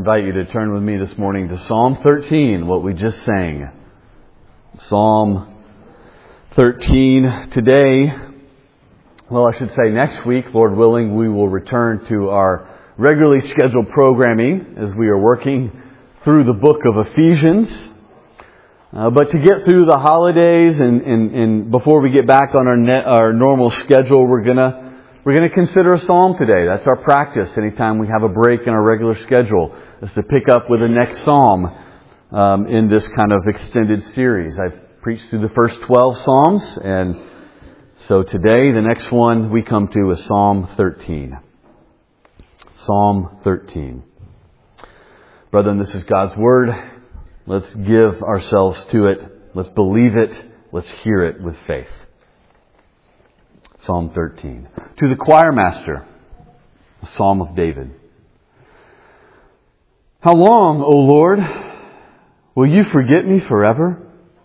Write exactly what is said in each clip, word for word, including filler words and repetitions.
invite you to turn with me this morning to Psalm thirteen, what we just sang. Psalm thirteen. Today, well, I should say next week, Lord willing, we will return to our regularly scheduled programming as we are working through the book of Ephesians. Uh, but to get through the holidays and, and, and before we get back on our net, our normal schedule, we're gonna we're gonna consider a psalm today. That's our practice. Anytime we have a break in our regular schedule, is to pick up with the next psalm um, in this kind of extended series. I've preached through the first twelve psalms, and so today the next one we come to is Psalm thirteen. Psalm thirteen. Brethren, this is God's Word. Let's give ourselves to it. Let's believe it. Let's hear it with faith. Psalm thirteen. To the choir master, a psalm of David. How long, O Lord, will you forget me forever?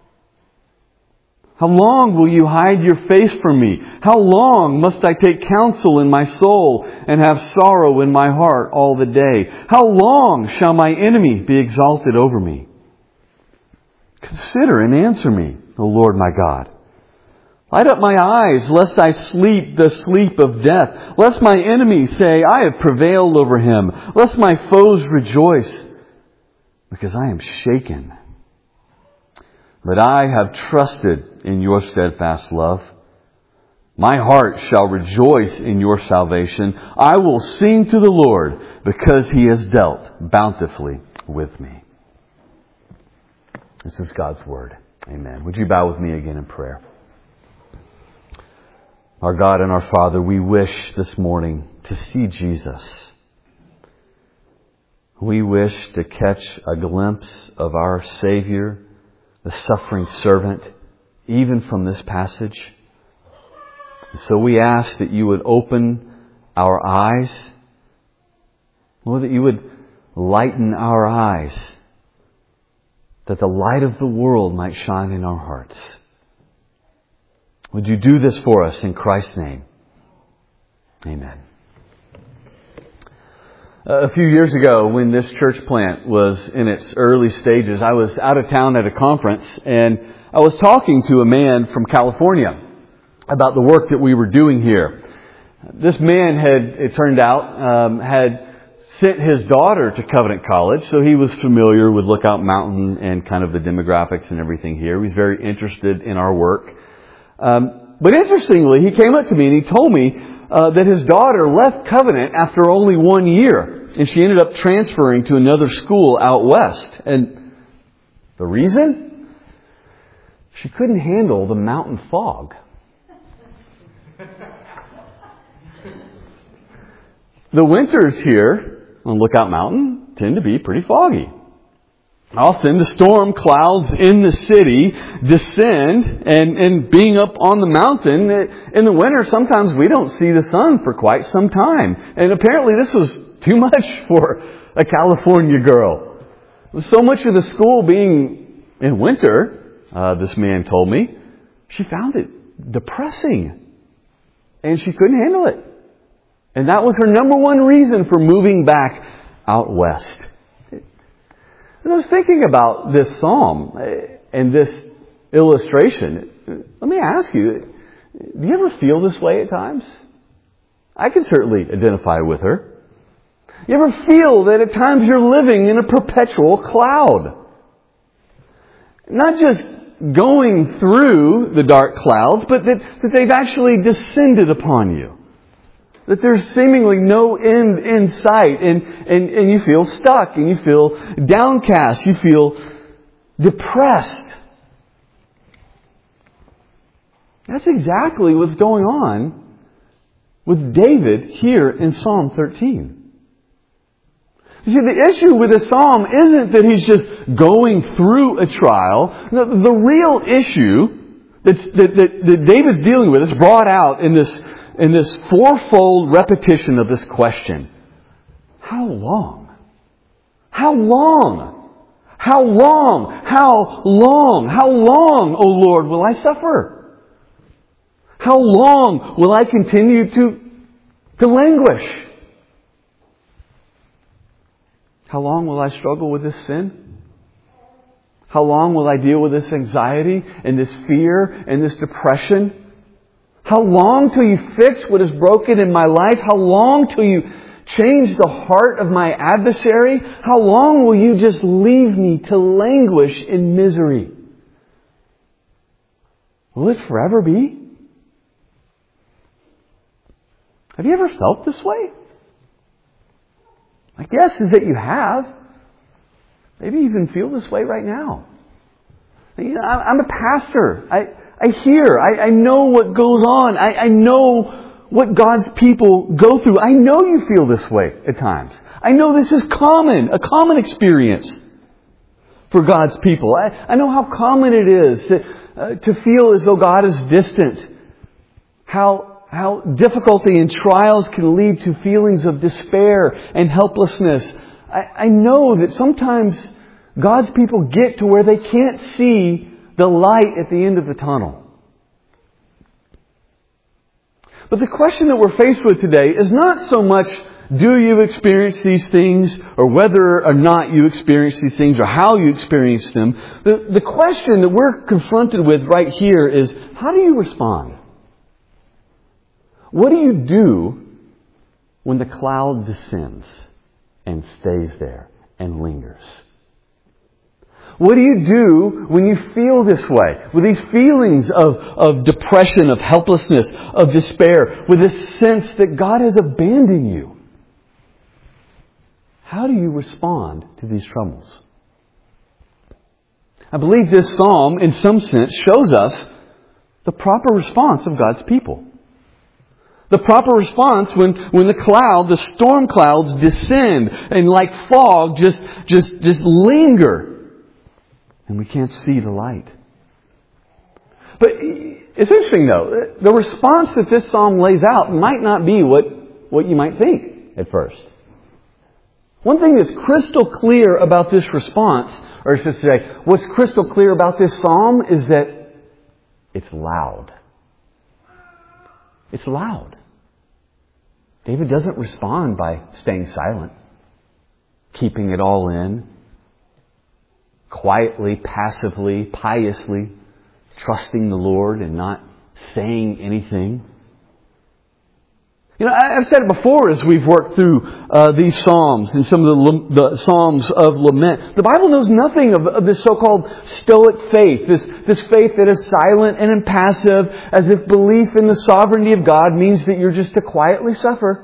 How long will you hide your face from me? How long must I take counsel in my soul and have sorrow in my heart all the day? How long shall my enemy be exalted over me? Consider and answer me, O Lord my God. Light up my eyes, lest I sleep the sleep of death. Lest my enemy say, I have prevailed over him. Lest my foes rejoice, because I am shaken. But I have trusted in your steadfast love. My heart shall rejoice in your salvation. I will sing to the Lord, because He has dealt bountifully with me. This is God's Word. Amen. Would you bow with me again in prayer? Our God and our Father, we wish this morning to see Jesus. We wish to catch a glimpse of our Savior, the suffering servant, even from this passage. So we ask that you would open our eyes, Lord, that you would lighten our eyes, that the light of the world might shine in our hearts. Would you do this for us in Christ's name? Amen. A few years ago, when this church plant was in its early stages, I was out of town at a conference, and I was talking to a man from California about the work that we were doing here. This man had, it turned out, um, had sent his daughter to Covenant College, so he was familiar with Lookout Mountain and kind of the demographics and everything here. He was very interested in our work. Um, but interestingly, he came up to me and he told me uh, that his daughter left Covenant after only one year, and she ended up transferring to another school out west. And the reason? She couldn't handle the mountain fog. The winters here on Lookout Mountain tend to be pretty foggy. Often the storm clouds in the city descend, and, and being up on the mountain in the winter, sometimes we don't see the sun for quite some time. And apparently this was too much for a California girl. So much of the school being in winter, uh, this man told me, she found it depressing. And she couldn't handle it. And that was her number one reason for moving back out west. And I was thinking about this psalm and this illustration. Let me ask you, do you ever feel this way at times? I can certainly identify with her. You ever feel that at times you're living in a perpetual cloud? Not just going through the dark clouds, but that, that they've actually descended upon you. That there's seemingly no end in sight, and, and, and you feel stuck, and you feel downcast, you feel depressed. That's exactly what's going on with David here in Psalm thirteen. You see, the issue with the Psalm isn't that he's just going through a trial. The, the real issue that's, that, that, that David's dealing with is brought out in this In this fourfold repetition of this question. How long? How long? How long? How long? How long, O Lord, will I suffer? How long will I continue to, to languish? How long will I struggle with this sin? How long will I deal with this anxiety and this fear and this depression? How long till you fix what is broken in my life? How long till you change the heart of my adversary? How long will you just leave me to languish in misery? Will it forever be? Have you ever felt this way? My guess is that you have. Maybe you even feel this way right now. You know, I'm a pastor. I, I hear. I, I know what goes on. I, I know what God's people go through. I know you feel this way at times. I know this is common, a common experience for God's people. I, I know how common it is to, uh, to feel as though God is distant. How, how difficulty and trials can lead to feelings of despair and helplessness. I, I know that sometimes God's people get to where they can't see the light at the end of the tunnel. But the question that we're faced with today is not so much, do you experience these things, or whether or not you experience these things, or how you experience them. The, the question that we're confronted with right here is, how do you respond? What do you do when the cloud descends and stays there and lingers? What do you do when you feel this way? With these feelings of, of depression, of helplessness, of despair, with this sense that God has abandoned you? How do you respond to these troubles? I believe this psalm, in some sense, shows us the proper response of God's people. The proper response when, when the cloud, the storm clouds descend and like fog just, just, just linger. And we can't see the light. But it's interesting though, the response that this psalm lays out might not be what, what you might think at first. One thing that's crystal clear about this response, or I should say, what's crystal clear about this psalm is that it's loud. It's loud. David doesn't respond by staying silent, keeping it all in, quietly, passively, piously, trusting the Lord and not saying anything. You know, I've said it before as we've worked through uh, these Psalms and some of the, the Psalms of lament. The Bible knows nothing of, of this so-called stoic faith, this, this faith that is silent and impassive, as if belief in the sovereignty of God means that you're just to quietly suffer.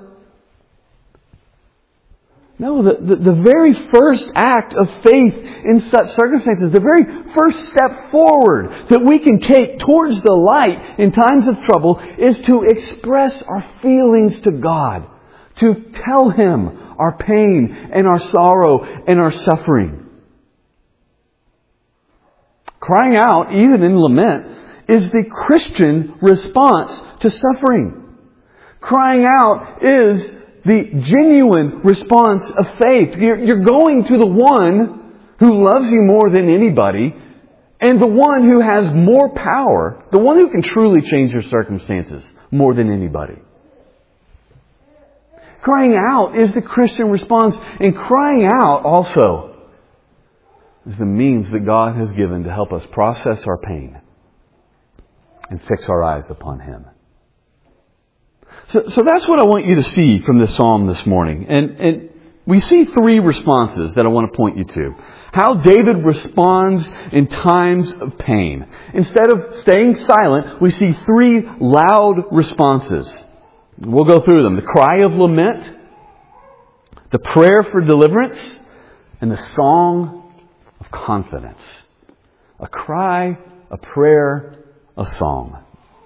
No, the, the, the very first act of faith in such circumstances, the very first step forward that we can take towards the light in times of trouble is to express our feelings to God, to tell Him our pain and our sorrow and our suffering. Crying out, even in lament, is the Christian response to suffering. Crying out is the genuine response of faith. You're, you're going to the one who loves you more than anybody, and the one who has more power, the one who can truly change your circumstances more than anybody. Crying out is the Christian response, and crying out also is the means that God has given to help us process our pain and fix our eyes upon Him. So, so that's what I want you to see from this psalm this morning. And, and we see three responses that I want to point you to. How David responds in times of pain. Instead of staying silent, we see three loud responses. We'll go through them. The cry of lament, the prayer for deliverance, and the song of confidence. A cry, a prayer, a song.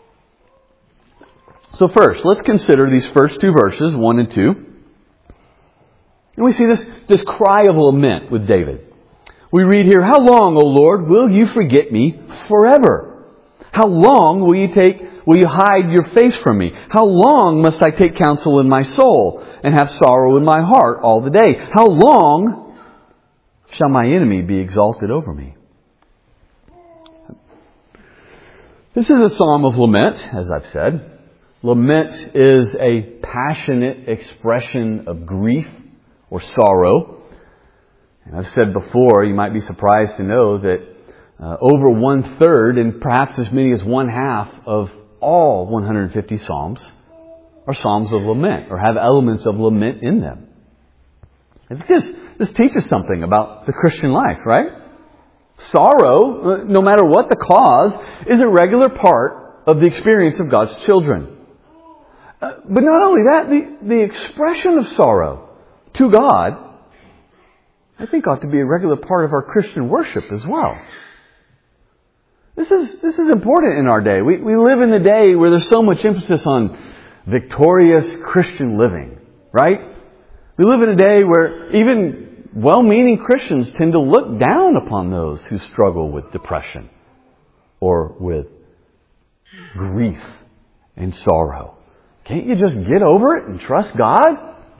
So first, let's consider these first two verses, one and two. And we see this, this cry of lament with David. We read here, "How long, O Lord, will you forget me forever? How long will you take, will you hide your face from me? How long must I take counsel in my soul and have sorrow in my heart all the day? How long shall my enemy be exalted over me?" This is a psalm of lament, as I've said. Lament is a passionate expression of grief or sorrow. I've said before, you might be surprised to know that uh, over one-third and perhaps as many as one-half of all one hundred fifty Psalms are Psalms of lament or have elements of lament in them. I think this, this teaches something about the Christian life, right? Sorrow, no matter what the cause, is a regular part of the experience of God's children. Uh, but not only that, the, the expression of sorrow to God, I think, ought to be a regular part of our Christian worship as well. This is this is important in our day. We, we live in a day where there's so much emphasis on victorious Christian living, right? We live in a day where even well-meaning Christians tend to look down upon those who struggle with depression or with grief and sorrow. Can't you just get over it and trust God?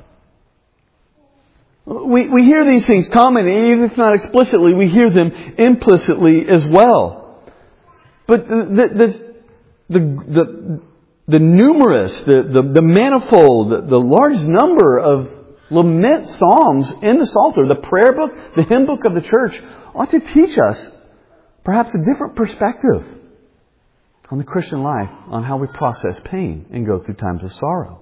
We we hear these things common, even if not explicitly, we hear them implicitly as well. But the the the the, the numerous, the, the, the manifold, the, the large number of lament psalms in the Psalter, the prayer book, the hymn book of the church, ought to teach us perhaps a different perspective on the Christian life, on how we process pain and go through times of sorrow.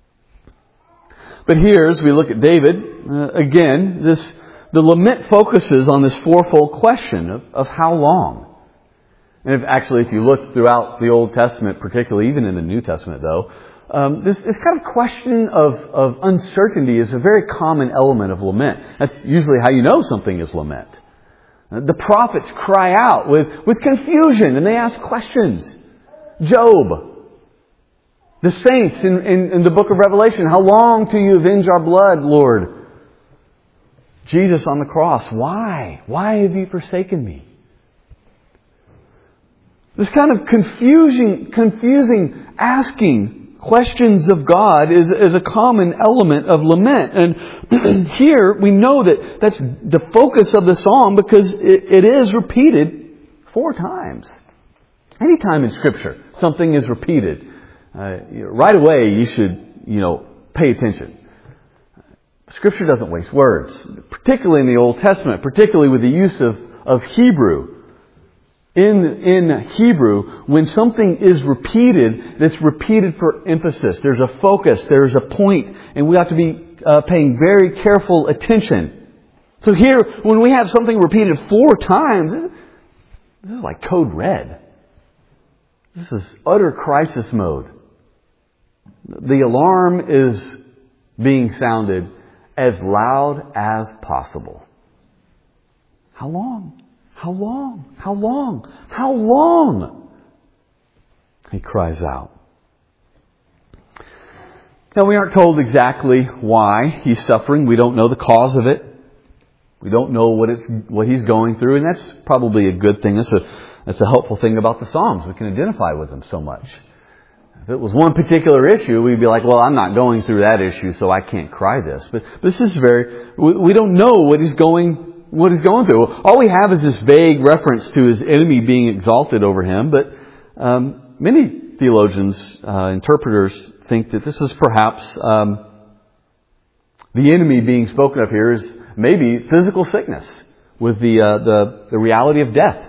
But here, as we look at David, uh, again, this the lament focuses on this fourfold question of, of how long. And if, actually, if you look throughout the Old Testament, particularly even in the New Testament, though, um, this, this kind of question of, of uncertainty is a very common element of lament. That's usually how you know something is lament. The prophets cry out with, with confusion and they ask questions. Job. The saints in, in, in the book of Revelation. How long till you avenge our blood, Lord? Jesus on the cross. Why? Why have you forsaken me? This kind of confusing, confusing asking questions of God is, is a common element of lament. And here we know that that's the focus of the psalm because it, it is repeated four times. Anytime in Scripture something is repeated, uh, right away you should, you know, pay attention. Scripture doesn't waste words, particularly in the Old Testament, particularly with the use of, of Hebrew. In, in Hebrew, when something is repeated, it's repeated for emphasis. There's a focus, there's a point, and we have to be uh, paying very careful attention. So here, when we have something repeated four times, this is like code red. This is utter crisis mode. The alarm is being sounded as loud as possible. How long? How long? How long? How long? He cries out. Now, we aren't told exactly why he's suffering. We don't know the cause of it. We don't know what it's what he's going through, and that's probably a good thing. That's a that's a helpful thing about the Psalms. We can identify with them so much. If it was one particular issue, we'd be like, well, I'm not going through that issue, so I can't cry this. But this is very, we, we don't know what he's going what he's going through. All we have is this vague reference to his enemy being exalted over him, but um, many theologians, uh, interpreters, think that this is perhaps um, the enemy being spoken of here is maybe physical sickness with the, uh, the the reality of death.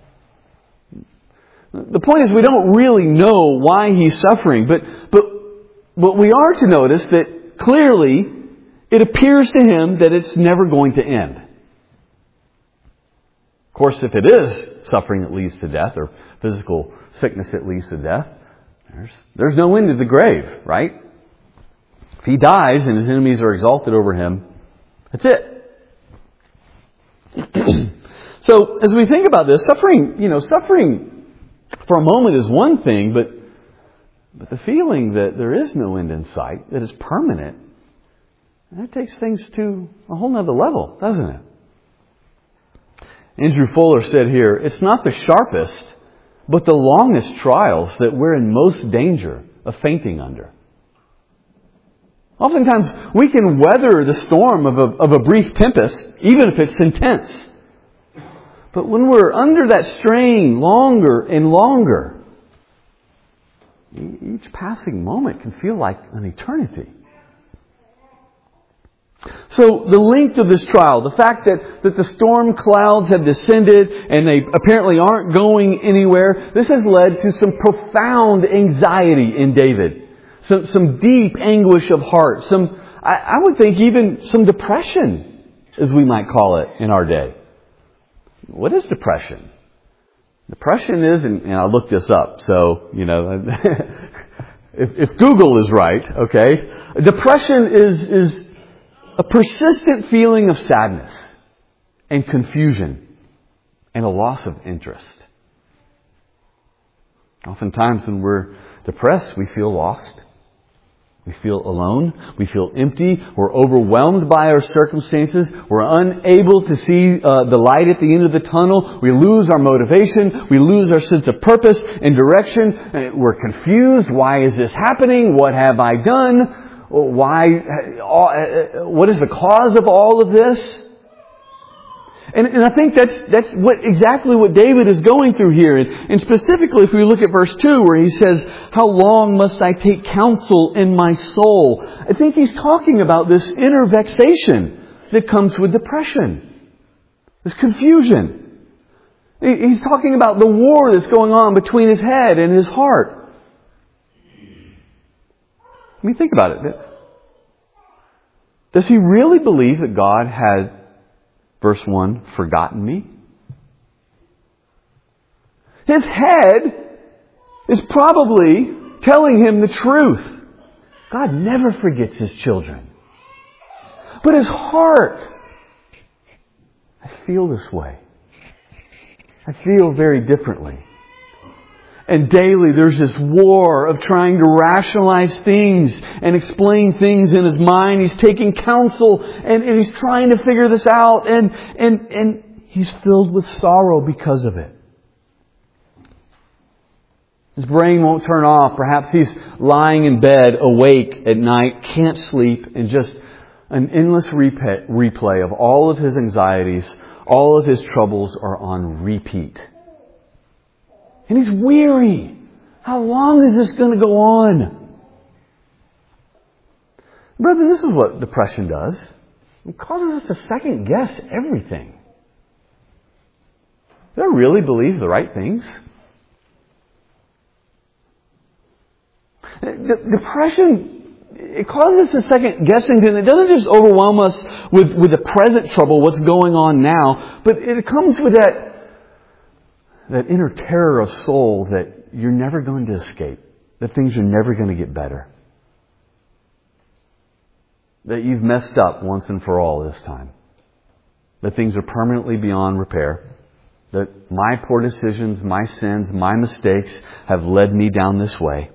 The point is we don't really know why he's suffering, but but but we are to notice that clearly it appears to him that it's never going to end. Of course, if it is suffering that leads to death, or physical sickness that leads to death, there's, there's no end to the grave, right? If he dies and his enemies are exalted over him, that's it. So, as we think about this, suffering, you know, suffering for a moment is one thing, but but the feeling that there is no end in sight, that is permanent, that takes things to a whole nother level, doesn't it? Andrew Fuller said here, it's not the sharpest, but the longest trials that we're in most danger of fainting under. Oftentimes, we can weather the storm of a, of a brief tempest, even if it's intense. But when we're under that strain longer and longer, each passing moment can feel like an eternity. So the length of this trial, the fact that, that the storm clouds have descended and they apparently aren't going anywhere, this has led to some profound anxiety in David. Some, some deep anguish of heart. Some, I, I would think even some depression, as we might call it in our day. What is depression? Depression is, and, and I looked this up, so, you know, if, if Google is right, okay, depression is, is a persistent feeling of sadness and confusion and a loss of interest. Oftentimes when we're depressed, we feel lost. We feel alone. We feel empty. We're overwhelmed by our circumstances. We're unable to see uh, the light at the end of the tunnel. We lose our motivation. We lose our sense of purpose and direction. We're confused. Why is this happening? What have I done? Why? What is the cause of all of this? And, and I think that's that's what exactly what David is going through here. And, and specifically, if we look at verse two, where he says, "How long must I take counsel in my soul?" I think he's talking about this inner vexation that comes with depression, this confusion. He's talking about the war that's going on between his head and his heart. I mean, think about it. Does he really believe that God had, verse one, forgotten me? His head is probably telling him the truth. God never forgets His children. But his heart, I feel this way. I feel very differently. And daily there's this war of trying to rationalize things and explain things in his mind. He's taking counsel and, and he's trying to figure this out. And, and, and he's filled with sorrow because of it. His brain won't turn off. Perhaps he's lying in bed, awake at night, can't sleep, and just an endless replay, replay of all of his anxieties, all of his troubles are on repeat. And he's weary. How long is this going to go on? Brother, this is what depression does. It causes us to second guess everything. Do I really believe the right things? Depression, it causes us to second guessing, and it doesn't just overwhelm us with, with the present trouble, what's going on now, but it comes with that That inner terror of soul that you're never going to escape. That things are never going to get better. That you've messed up once and for all this time. That things are permanently beyond repair. That my poor decisions, my sins, my mistakes have led me down this way.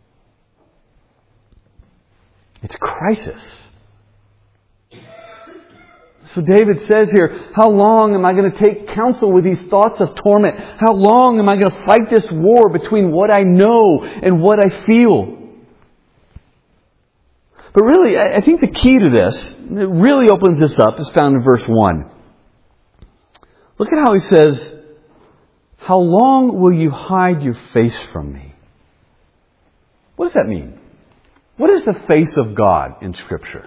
It's a crisis. So David says here, how long am I going to take counsel with these thoughts of torment? How long am I going to fight this war between what I know and what I feel? But really, I think the key to this, it really opens this up, is found in verse one. Look at how he says, how long will you hide your face from me? What does that mean? What is the face of God in Scripture?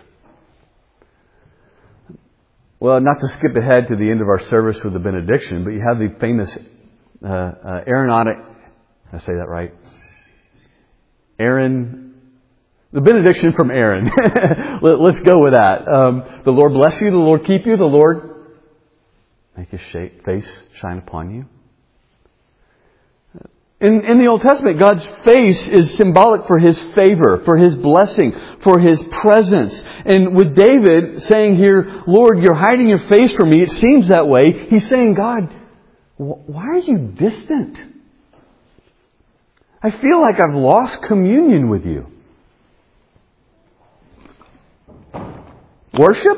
Well, not to skip ahead to the end of our service with the benediction, but you have the famous uh, uh, Aaronic, did I say that right? Aaron, the benediction from Aaron. Let, let's go with that. Um, the Lord bless you, the Lord keep you, the Lord make His face shine upon you. In, in the Old Testament, God's face is symbolic for His favor, for His blessing, for His presence. And with David saying here, Lord, you're hiding your face from me, it seems that way. He's saying, God, why are you distant? I feel like I've lost communion with you. Worship?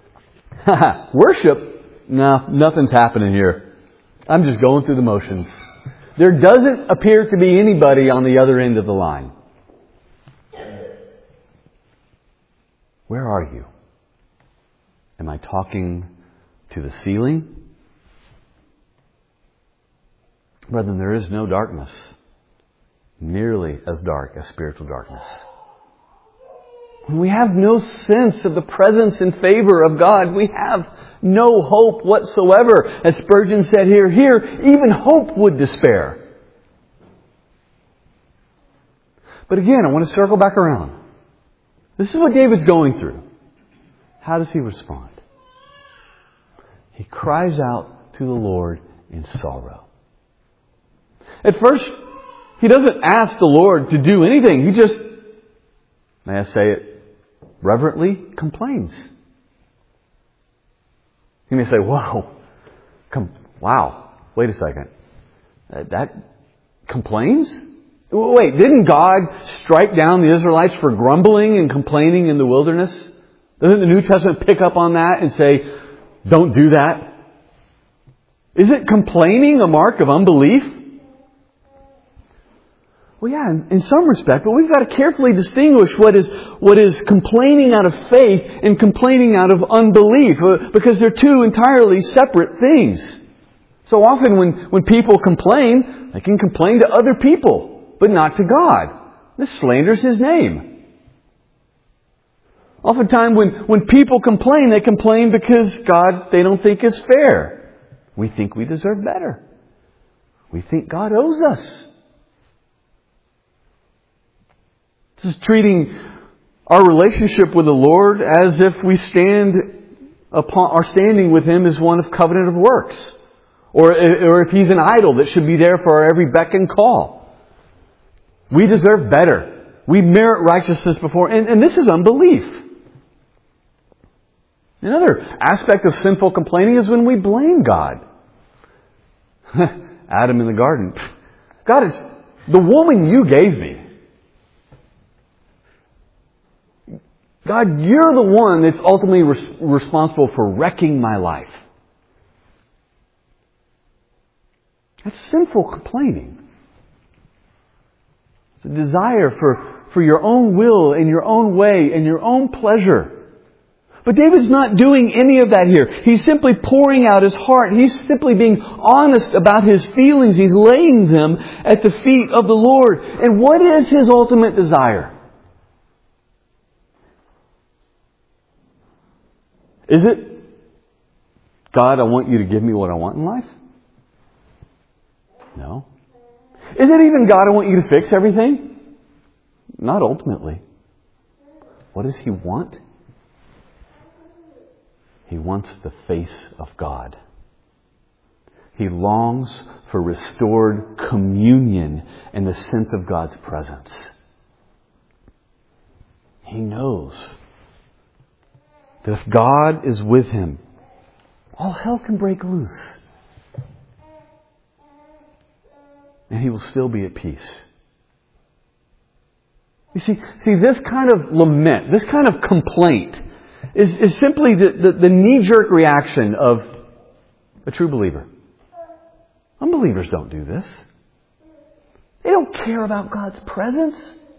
Worship? No, nothing's happening here. I'm just going through the motions. There doesn't appear to be anybody on the other end of the line. Where are you? Am I talking to the ceiling? Brethren, there is no darkness nearly as dark as spiritual darkness. when we have no sense of the presence and favor of God, we have no hope whatsoever. As Spurgeon said here, here, even hope would despair. But again, I want to circle back around. This is what David's going through. How does he respond? He cries out to the Lord in sorrow. At first, he doesn't ask the Lord to do anything. He just, may I say it, reverently complains. He may say, whoa, com- wow, wait a second. Uh, that complains? Wait, didn't God strike down the Israelites for grumbling and complaining in the wilderness? Doesn't the New Testament pick up on that and say, don't do that? Isn't complaining a mark of unbelief? Well, yeah, in, in some respect, but we've got to carefully distinguish what is what is complaining out of faith and complaining out of unbelief, because they're two entirely separate things. So often when, when people complain, they can complain to other people, but not to God. This slanders His name. Oftentimes when, when people complain, they complain because God, they don't think is fair. We think we deserve better. We think God owes us. This is treating our relationship with the Lord as if we stand upon, our standing with Him is one of covenant of works. Or, or if He's an idol that should be there for our every beck and call. We deserve better. We merit righteousness before, and, and this is unbelief. Another aspect of sinful complaining is when we blame God. Adam in the garden. God, is the woman you gave me. God, you're the one that's ultimately res- responsible for wrecking my life. That's sinful complaining. It's a desire for, for your own will and your own way and your own pleasure. But David's not doing any of that here. He's simply pouring out his heart. He's simply being honest about his feelings. He's laying them at the feet of the Lord. And what is his ultimate desire? Is it, God, I want you to give me what I want in life? No. Is it even, God, I want you to fix everything? Not ultimately. What does he want? He wants the face of God. He longs for restored communion and the sense of God's presence. He knows that if God is with him, all hell can break loose. And he will still be at peace. You see, see this kind of lament, this kind of complaint is, is simply the, the, the knee-jerk reaction of a true believer. Unbelievers don't do this. They don't care about God's presence.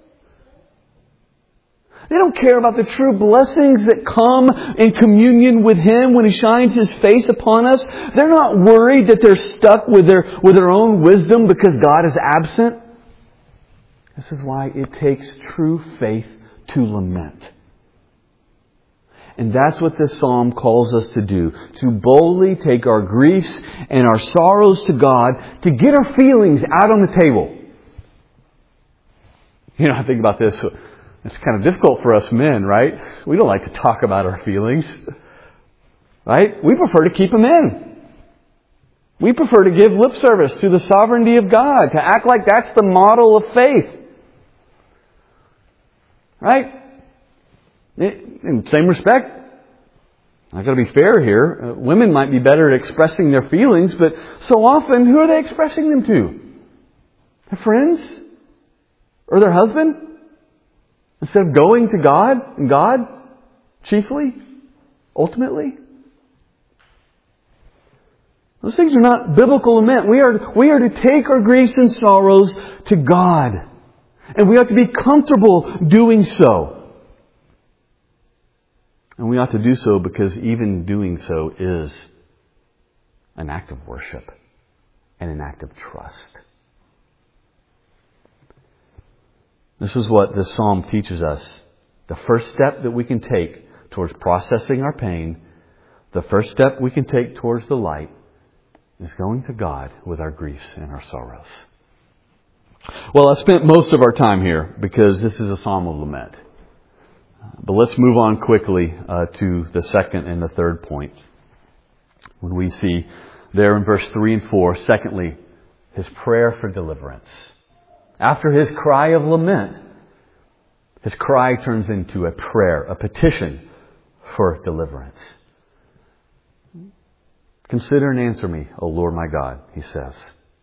They don't care about the true blessings that come in communion with Him when He shines His face upon us. They're not worried that they're stuck with their, with their own wisdom because God is absent. This is why it takes true faith to lament. And that's what this psalm calls us to do. To boldly take our griefs and our sorrows to God, to get our feelings out on the table. You know, I think about this. It's kind of difficult for us men, right? We don't like to talk about our feelings. Right? We prefer to keep them in. We prefer to give lip service to the sovereignty of God, to act like that's the model of faith. Right? In the same respect, I've got to be fair here. Uh, women might be better at expressing their feelings, but so often, who are they expressing them to? Their friends? Or their husband? Instead of going to God and God, chiefly, ultimately. Those things are not biblical lament. We are, we are to take our griefs and sorrows to God. And we ought to be comfortable doing so. And we ought to do so because even doing so is an act of worship and an act of trust. This is what this psalm teaches us. The first step that we can take towards processing our pain, the first step we can take towards the light, is going to God with our griefs and our sorrows. Well, I spent most of our time here because this is a psalm of lament. But let's move on quickly uh, to the second and the third point. When we see there in verse three and four, secondly, his prayer for deliverance. After his cry of lament, his cry turns into a prayer, a petition for deliverance. Consider and answer me, O Lord my God, he says.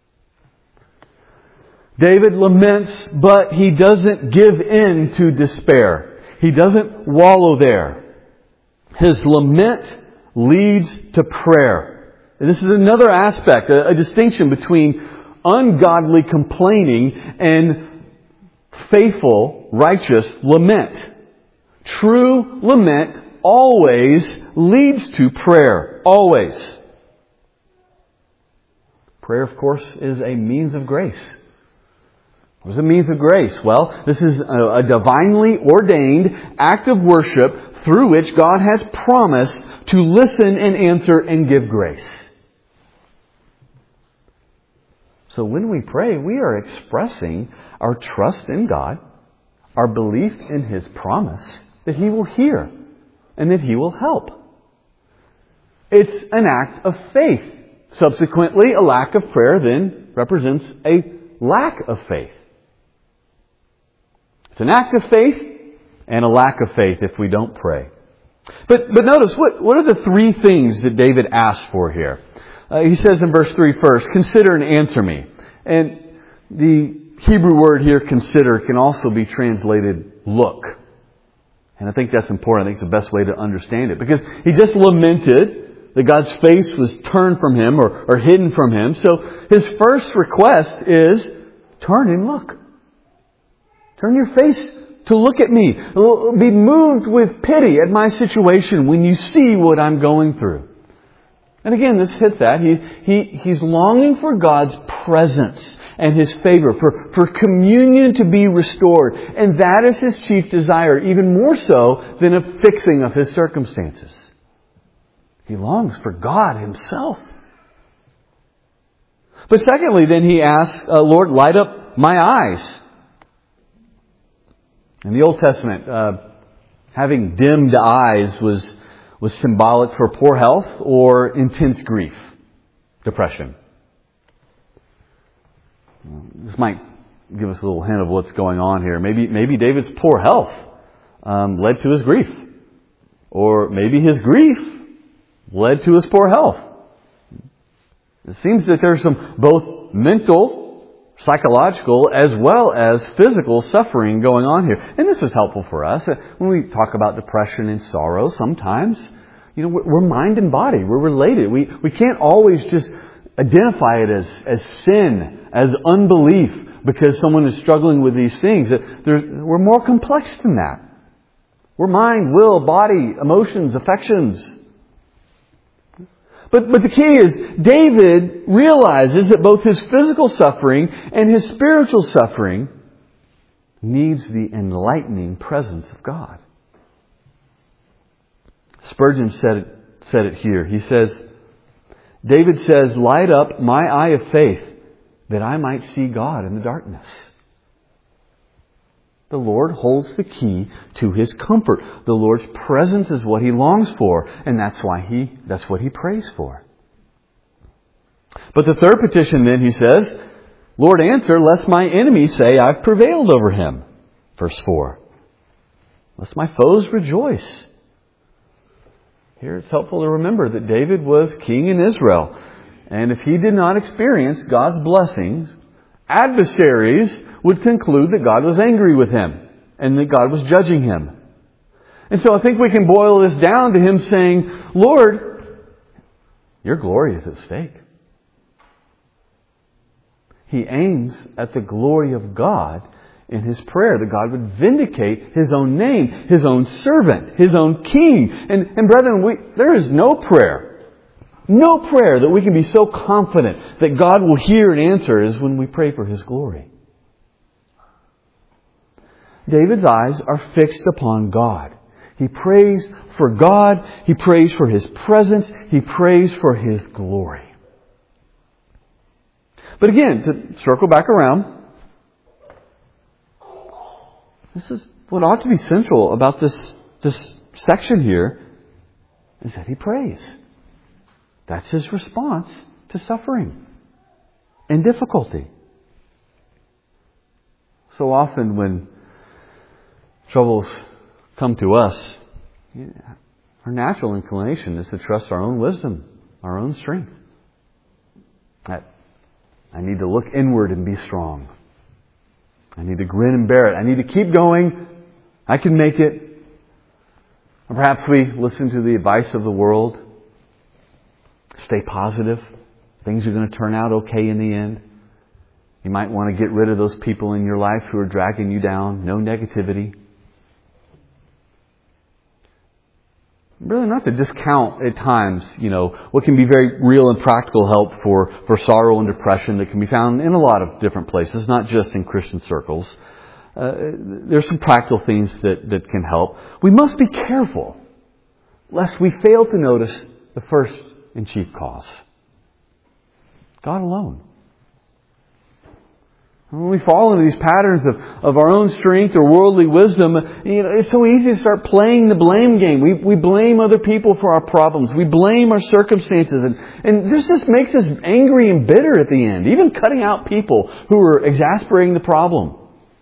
David laments, but he doesn't give in to despair. He doesn't wallow there. His lament leads to prayer. And this is another aspect, a, a distinction between ungodly complaining and faithful, righteous lament. True lament always leads to prayer. Always. Prayer, of course, is a means of grace. What is a means of grace? Well, this is a, a divinely ordained act of worship through which God has promised to listen and answer and give grace. So when we pray, we are expressing our trust in God, our belief in His promise that He will hear and that He will help. It's an act of faith. Subsequently, a lack of prayer then represents a lack of faith. It's an act of faith and a lack of faith if we don't pray. But but notice, what, what are the three things that David asks for here? Uh, he says in verse three first, consider and answer me. And the Hebrew word here, consider, can also be translated look. And I think that's important. I think it's the best way to understand it. Because he just lamented that God's face was turned from him or, or hidden from him. So his first request is, turn and look. Turn your face to look at me. Be moved with pity at my situation when you see what I'm going through. And again, this hits that. He, he, he's longing for God's presence and His favor, for, for communion to be restored. And that is his chief desire, even more so than a fixing of his circumstances. He longs for God Himself. But secondly, then he asks, uh, Lord, light up my eyes. In the Old Testament, uh, having dimmed eyes was, was symbolic for poor health or intense grief, depression. This might give us a little hint of what's going on here. Maybe, maybe David's poor health um, led to his grief. Or maybe his grief led to his poor health. It seems that there's some both mental, psychological, as well as physical suffering going on here. And this is helpful for us. When we talk about depression and sorrow, sometimes, you know, we're mind and body. We're related. We, we can't always just identify it as, as sin, as unbelief, because someone is struggling with these things. There's, we're more complex than that. We're mind, will, body, emotions, affections. But, but the key is, David realizes that both his physical suffering and his spiritual suffering needs the enlightening presence of God. Spurgeon said it, said it here. He says, David says, light up my eye of faith that I might see God in the darkness. The Lord holds the key to his comfort. The Lord's presence is what he longs for, and that's why he, that's what he prays for. But the third petition then, he says, Lord, answer, lest my enemies say I've prevailed over him. Verse four. Lest my foes rejoice. Here it's helpful to remember that David was king in Israel. And if he did not experience God's blessings, adversaries would conclude that God was angry with him and that God was judging him. And so I think we can boil this down to him saying, Lord, your glory is at stake. He aims at the glory of God in his prayer, that God would vindicate His own name, His own servant, His own king. And, and brethren, we, there is no prayer, no prayer that we can be so confident that God will hear and answer as when we pray for His glory. David's eyes are fixed upon God. He prays for God. He prays for His presence. He prays for His glory. But again, to circle back around, this is what ought to be central about this, this section here, is that he prays. That's his response to suffering and difficulty. So often when troubles come to us, our natural inclination is to trust our own wisdom, our own strength. That I need to look inward and be strong. I need to grin and bear it. I need to keep going. I can make it. Or perhaps we listen to the advice of the world. Stay positive. Things are going to turn out okay in the end. You might want to get rid of those people in your life who are dragging you down. No negativity. Really not to discount at times, you know, what can be very real and practical help for, for sorrow and depression that can be found in a lot of different places, not just in Christian circles. Uh, there's some practical things that, that can help. We must be careful lest we fail to notice the first and chief cause. God alone. When we fall into these patterns of, of our own strength or worldly wisdom, you know, it's so easy to start playing the blame game. We, we blame other people for our problems. We blame our circumstances. And, and this just makes us angry and bitter at the end. Even cutting out people who are exasperating the problem.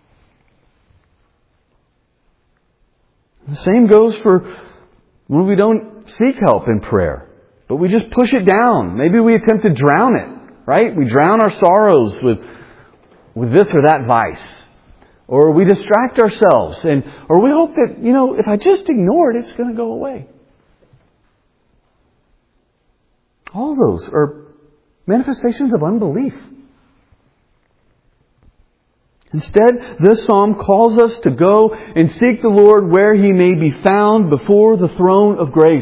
The same goes for when we don't seek help in prayer, but we just push it down. Maybe we attempt to drown it, right? We drown our sorrows with with this or that vice. Or we distract ourselves and or we hope that, you know, if I just ignore it, it's going to go away. All those are manifestations of unbelief. Instead, this psalm calls us to go and seek the Lord where He may be found before the throne of grace.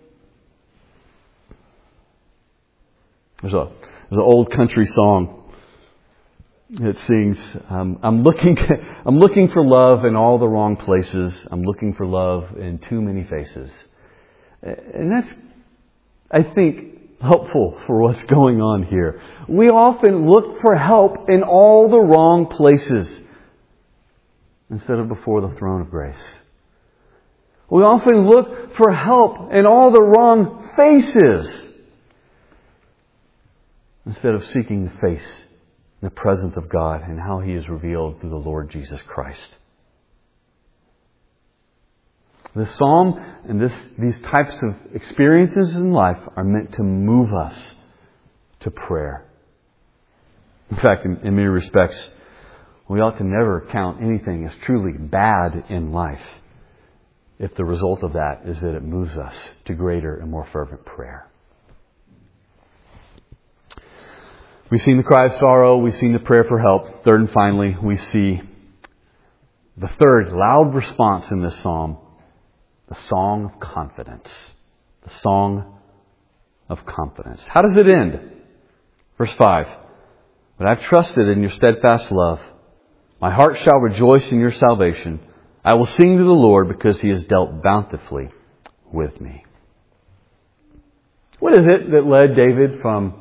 There's a there's an old country song. It sings, um, I'm looking I'm looking for love in all the wrong places. I'm looking for love in too many faces. And that's, I think, helpful for what's going on here. We often look for help in all the wrong places instead of before the throne of grace. We often look for help in all the wrong faces instead of seeking the face, the presence of God and how He is revealed through the Lord Jesus Christ. This psalm and this, these types of experiences in life are meant to move us to prayer. In fact, in, in many respects, we ought to never count anything as truly bad in life if the result of that is that it moves us to greater and more fervent prayer. We've seen the cry of sorrow. We've seen the prayer for help. Third and finally, we see the third loud response in this psalm, the song of confidence. The song of confidence. How does it end? Verse five. But I've trusted in your steadfast love. My heart shall rejoice in your salvation. I will sing to the Lord because He has dealt bountifully with me. What is it that led David from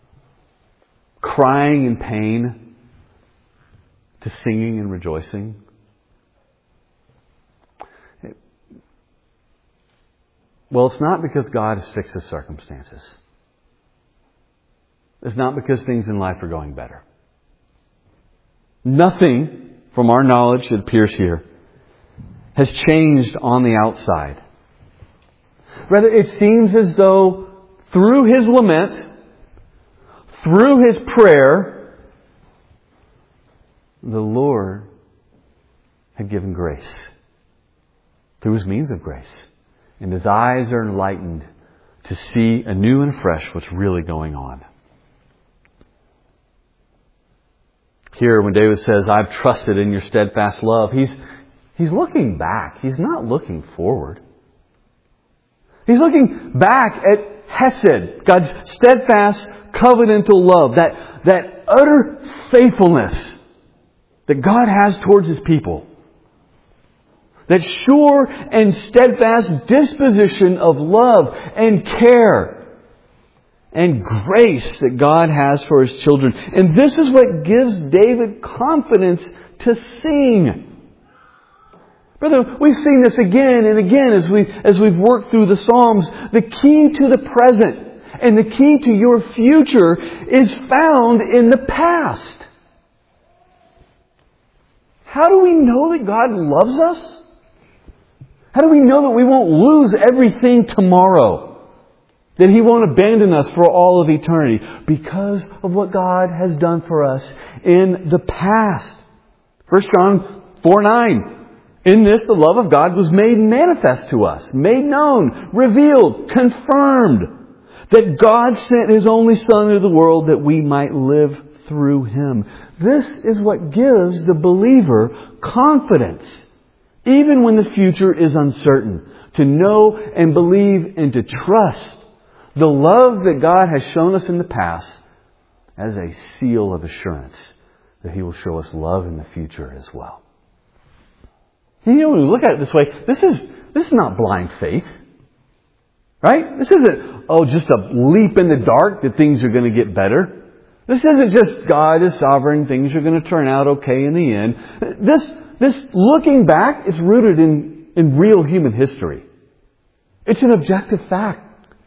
crying in pain to singing and rejoicing? Well, it's not because God has fixed His circumstances. It's not because things in life are going better. Nothing from our knowledge that appears here has changed on the outside. Rather, it seems as though through his lament, through his prayer, the Lord had given grace through His means of grace. And his eyes are enlightened to see anew and fresh what's really going on. Here, when David says, I've trusted in your steadfast love, he's, he's looking back. He's not looking forward. He's looking back at Hesed, God's steadfast covenantal love, that, that utter faithfulness that God has towards His people. that sure and steadfast disposition of love and care and grace that God has for His children. And this is what gives David confidence to sing. Brother, we've seen this again and again as, we, as we've worked through the Psalms. The key to the present and the key to your future is found in the past. How do we know that God loves us? How do we know that we won't lose everything tomorrow? That He won't abandon us for all of eternity? Because of what God has done for us in the past. First John four nine. In this, the love of God was made manifest to us, made known, revealed, confirmed, that God sent His only Son into the world that we might live through Him. This is what gives the believer confidence, even when the future is uncertain, to know and believe and to trust the love that God has shown us in the past as a seal of assurance that He will show us love in the future as well. You know, when we look at it this way, this is this is not blind faith. Right? This isn't, oh, just a leap in the dark that things are going to get better. This isn't just God is sovereign, things are going to turn out okay in the end. This, this looking back is rooted in, in real human history. It's an objective fact.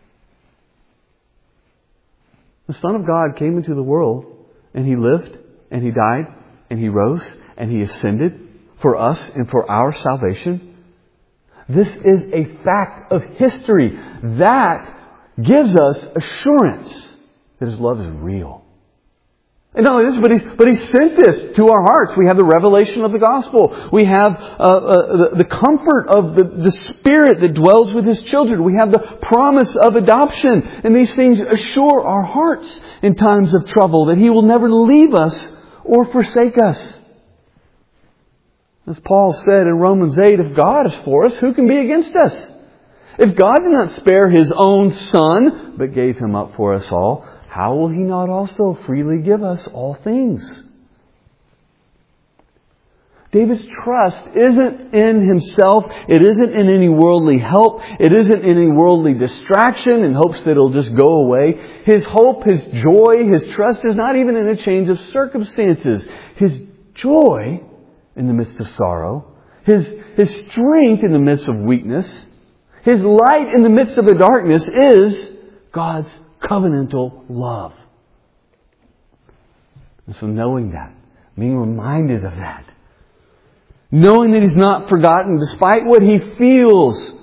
The Son of God came into the world, and He lived, and He died, and He rose, and He ascended for us and for our salvation. This is a fact of history that gives us assurance that His love is real. And not only this, but He's, but He sent this to our hearts. We have the revelation of the gospel. We have uh, uh, the, the comfort of the, the Spirit that dwells with His children. We have the promise of adoption. And these things assure our hearts in times of trouble that He will never leave us or forsake us. As Paul said in Romans eight, if God is for us, who can be against us? If God did not spare His own Son, but gave Him up for us all, how will He not also freely give us all things? David's trust isn't in himself. It isn't in any worldly help. It isn't in any worldly distraction in hopes that it'll just go away. His hope, His joy, His trust is not even in a change of circumstances. His joy in the midst of sorrow, His, His strength in the midst of weakness, His light in the midst of the darkness is God's covenantal love. And so knowing that, being reminded of that, knowing that He's not forgotten despite what he feels,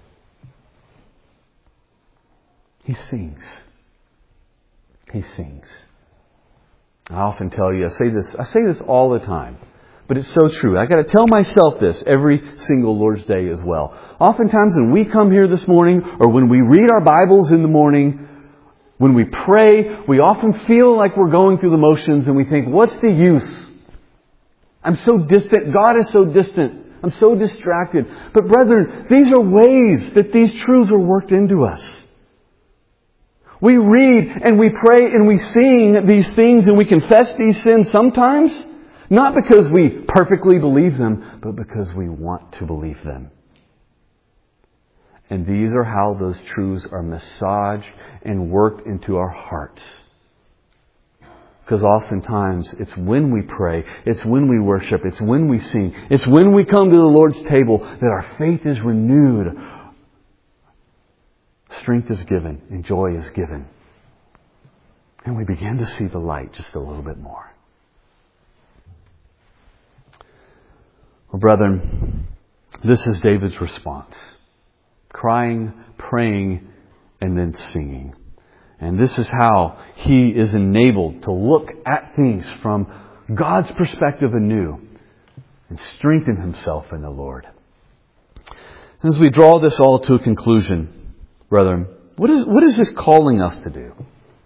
he sings. He sings. I often tell you, I say this, I say this all the time. But it's so true. I got to tell myself this every single Lord's Day as well. Oftentimes when we come here this morning, or when we read our Bibles in the morning, when we pray, we often feel like we're going through the motions and we think, what's the use? I'm so distant. God is so distant. I'm so distracted. But brethren, these are ways that these truths are worked into us. We read and we pray and we sing these things and we confess these sins sometimes, not because we perfectly believe them, but because we want to believe them. And these are how those truths are massaged and worked into our hearts. Because oftentimes it's when we pray, it's when we worship, it's when we sing, it's when we come to the Lord's table that our faith is renewed, strength is given, and joy is given. And we begin to see the light just a little bit more. Well, brethren, this is David's response. Crying, praying, and then singing. And this is how he is enabled to look at things from God's perspective anew and strengthen himself in the Lord. As we draw this all to a conclusion, brethren, what is, what is this calling us to do?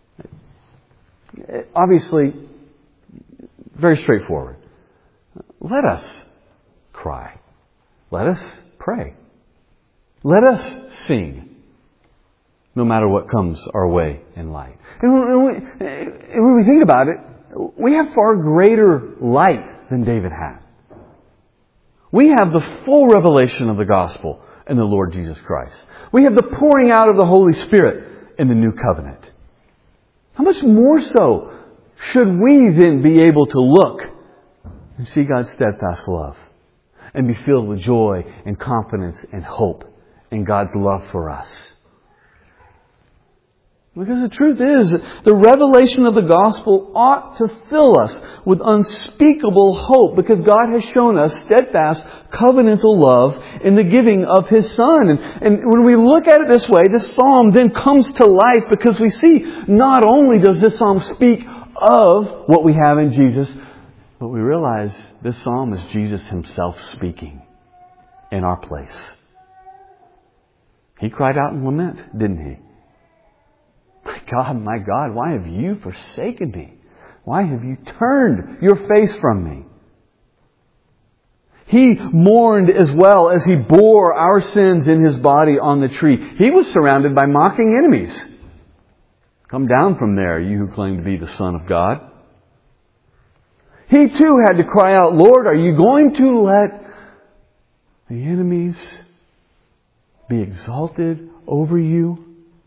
Obviously, very straightforward. Let us cry. Let us pray. Let us sing, no matter what comes our way in life. And when we, and when we think about it, we have far greater light than David had. We have the full revelation of the gospel in the Lord Jesus Christ. We have the pouring out of the Holy Spirit in the new covenant. How much more so should we then be able to look and see God's steadfast love and be filled with joy and confidence and hope in God's love for us? Because the truth is, the revelation of the gospel ought to fill us with unspeakable hope, because God has shown us steadfast covenantal love in the giving of His Son. And, and when we look at it this way, this psalm then comes to life, because we see not only does this psalm speak of what we have in Jesus, but we realize this psalm is Jesus Himself speaking in our place. He cried out in lament, didn't He? My God, my God, why have you forsaken me? Why have you turned your face from me? He mourned as well as He bore our sins in His body on the tree. He was surrounded by mocking enemies. Come down from there, you who claim to be the Son of God. He too had to cry out, Lord, are you going to let the enemies be exalted over you?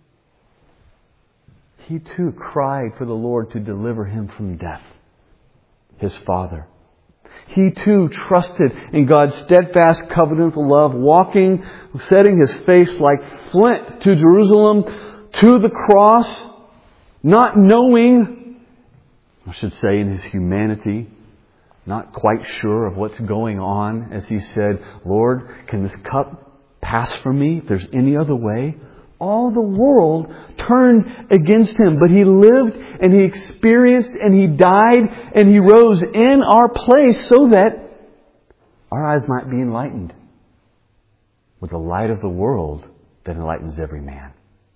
He too cried for the Lord to deliver him from death, his Father. He too trusted in God's steadfast covenantal love, walking, setting his face like flint to Jerusalem, to the cross, not knowing, I should say in His humanity, not quite sure of what's going on, as He said, Lord, can this cup pass from me if there's any other way? All the world turned against Him, but He lived and He experienced and He died and He rose in our place so that our eyes might be enlightened with the light of the world that enlightens every man.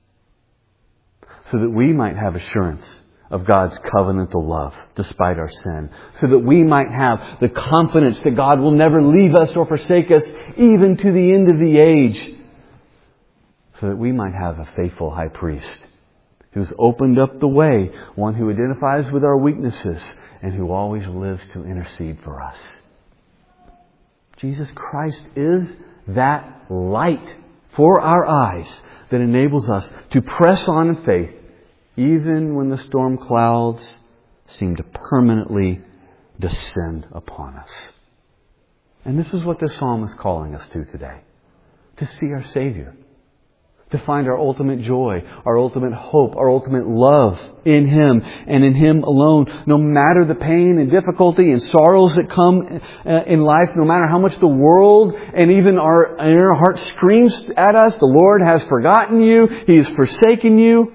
So that we might have assurance of God's covenantal love despite our sin. So that we might have the confidence that God will never leave us or forsake us even to the end of the age. So that we might have a faithful high priest who's opened up the way, one who identifies with our weaknesses and who always lives to intercede for us. Jesus Christ is that light for our eyes that enables us to press on in faith even when the storm clouds seem to permanently descend upon us. And this is what this psalm is calling us to today. To see our Savior. To find our ultimate joy, our ultimate hope, our ultimate love in Him and in Him alone. No matter the pain and difficulty and sorrows that come in life, no matter how much the world and even our inner heart screams at us, the Lord has forgotten you, He has forsaken you.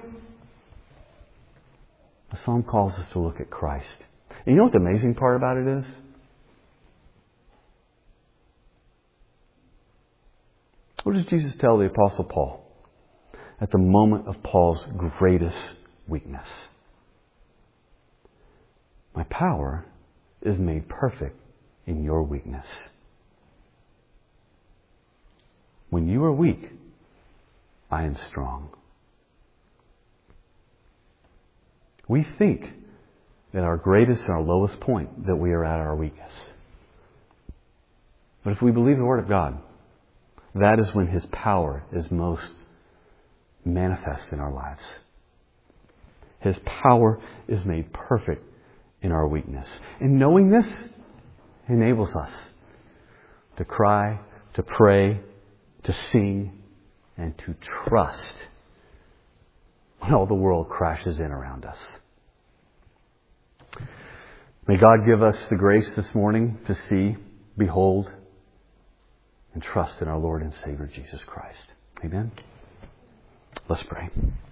The psalm calls us to look at Christ. And you know what the amazing part about it is? What does Jesus tell the Apostle Paul at the moment of Paul's greatest weakness? My power is made perfect in your weakness. When you are weak, I am strong. We think at our greatest and our lowest point that we are at our weakness. But if we believe the Word of God, that is when His power is most manifest in our lives. His power is made perfect in our weakness. And knowing this enables us to cry, to pray, to sing, and to trust when all the world crashes in around us. May God give us the grace this morning to see, behold, and trust in our Lord and Savior Jesus Christ. Amen. Let's pray.